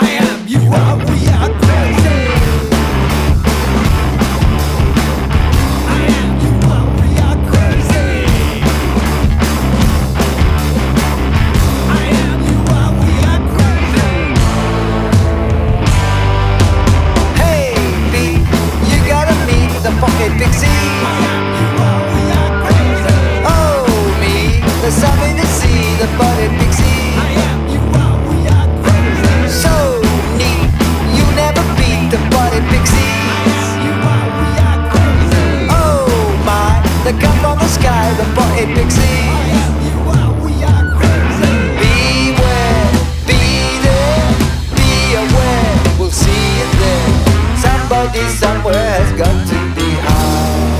I am, you are, we are crazy. I am, you are, we are crazy. I am, you are, we are crazy. Hey, B, you gotta meet the pocket pixie. I am, you are, we are crazy. Oh, me, there's something to see, the pocket pixie. I am, you are, we are crazy. So neat, you never beat the pocket pixie. I am, you are, we are crazy. Oh my, they come from the sky, the pocket pixie. I am, you are, we are crazy. Beware, be there, be aware, we'll see you there. Somebody somewhere has got to be high.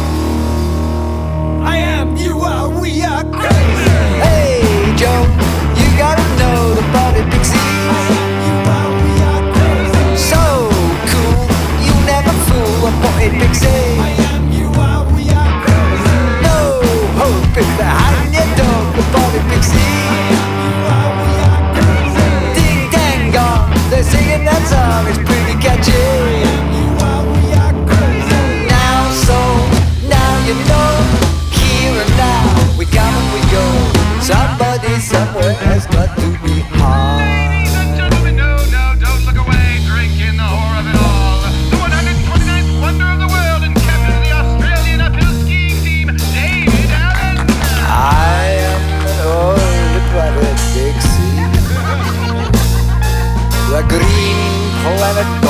I am, you are, we are crazy. Hey Joe, you gotta know the body pixie. I am, you are, we are crazy. So cool, you never fool a pocket pixie. I am, you are, we are crazy. No hope if they're hiding your dog, the body pixie. I am, you are, we are crazy. Ding dang gong, they're singing that song, it's pretty catchy. I am, you are, we are crazy. Now so, now you know, here and now, we come and we go. Somebody somewhere has got to be high. Ladies and gentlemen, no, don't look away. Drink in the horror of it all. The 129th wonder of the world and captain of the Australian uphill skiing team, David Allen. I am an old planet Dixie, the green planet